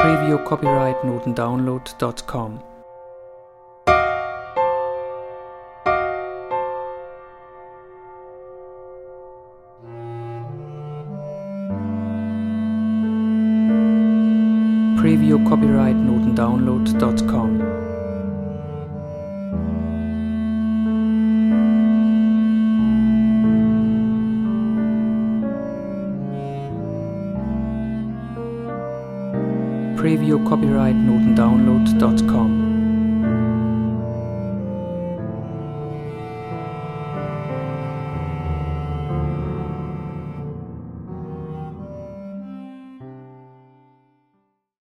Preview Copyright Notendownload.com. Preview Copyright Notendownload.com. Preview Copyright Notendownload.com.